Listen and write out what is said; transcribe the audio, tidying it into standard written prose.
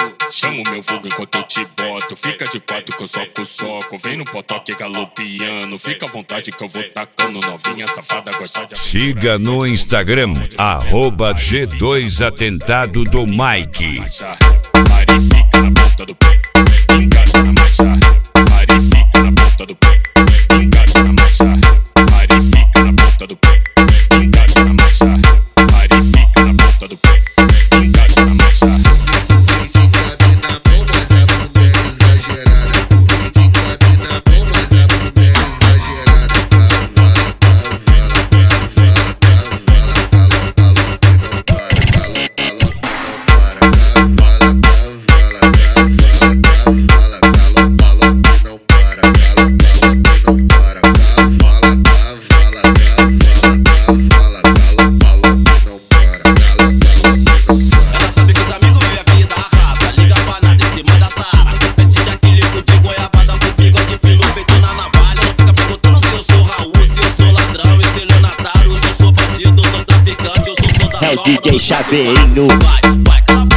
Chama o meu fogo enquanto eu te boto. Fica de quatro que eu soco o soco. Vem no potoque galopiano. Fica à vontade que eu vou tacando. Novinha safada gosta de... Siga no Instagram @G2Atentado do Mike. Pare fica na ponta do pé, engata na marcha. Pare fica na ponta do pé, engata na marcha. Pare fica na ponta do pé, engata na marcha. Pare fica na ponta do pé, engata na marcha. É o DJ Chaveirinho. Vai, cala a